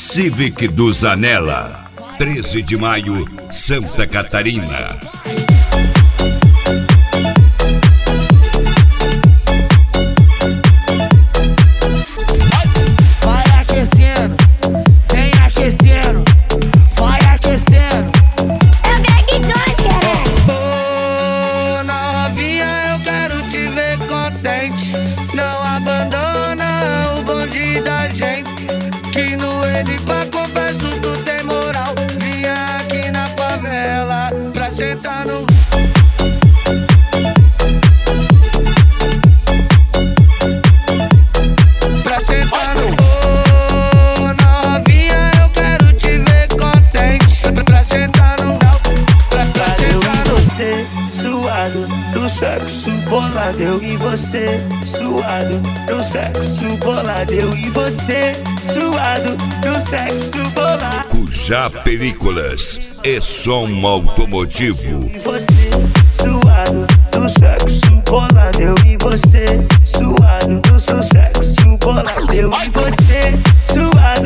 Civic do Zanella, 13 de maio, Santa Catarina. Vai aquecendo, vem aquecendo, vai aquecendo. É o Greg Dunker. Ô, novinha, eu quero te ver contente. Não abandona o bonde da gente, que no Elipa confesso tu tem moral. Vinha aqui na favela pra sentar no... Pra sentar no... Ô, novinha, eu quero te ver contente. Pra sentar no... Pra sentar no... Você suado do sexo bolado, eu e você suado do sexo bolado, eu e você suado do sexo bolado. Cujá Películas e som automotivo. E você suado do sexo bolado, eu e você suado do seu sexo bolado, eu e você suado